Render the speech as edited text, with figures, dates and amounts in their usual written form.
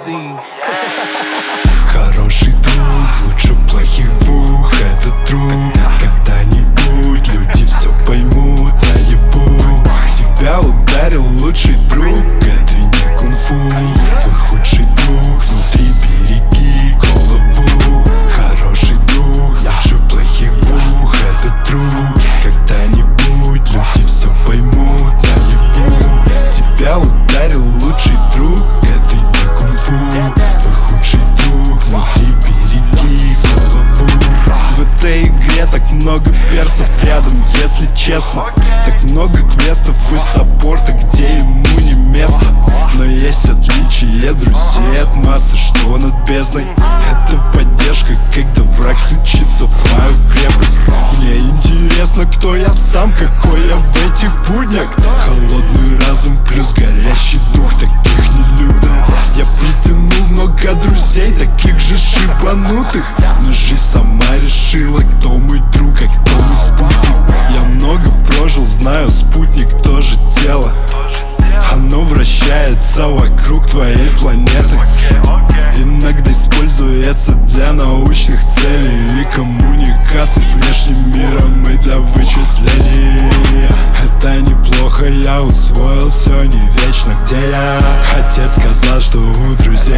Lee. Хороший друг лучше плохих двух. Это true. Когда-нибудь люди все поймут наяву. Тебя ударил лучший друг, это не кунг-фу. Твой худший друг внутри, береги голову. Хороший друг лучше плохих двух. Это true. Когда-нибудь люди все поймут наяву. Тебя ударил лучший друг, это не кунг-фу. Твой худший друг внутри, береги голову. В этой игре так много персов рядом, если честно. Так много квестов и саппорта, где ему не место. Но есть отличие друзей от массы, что над бездной. Это поддержка, когда враг стучится в мою крепость. Мне интересно, кто я сам, какой я в этих буднях. Холодный разум плюс горящий дух, таких не любят. Я притянул много друзей, таких же шибанутых. Но жизнь сама решила, кто мой друг, а кто мой спутник. Я много прожил, знаю, спутник тоже тело. Оно вращается вокруг твоей планеты. Иногда используется для научных целей и коммуникаций с внешним миром и для вычислений. Это неплохо, я усвоил, все не вечно. Где я? Отец сказал, что у друзей